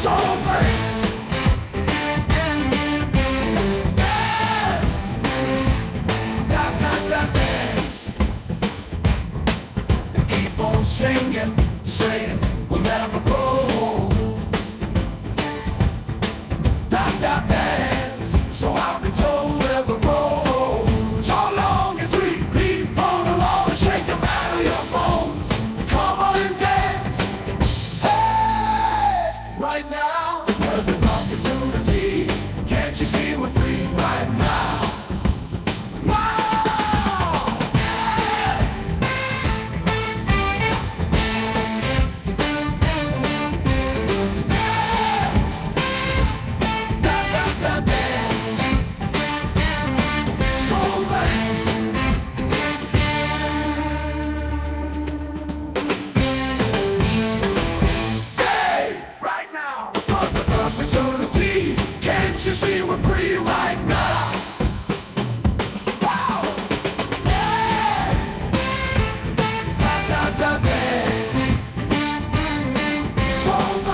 soul flames. Dance, dance, and keep on singing, saying we'll never grow old. Dance, so I've been told never grow old. So long as we leap on along and shake the rattle your bones. Come on and dance, hey, right now. Perfect opportunity, can't you see we're free right now? Wow, yeah. Dance, soul flames. Hey, right now. Perfect opportunity, can't you see we're free right now? Wow, yeah. Dance, soul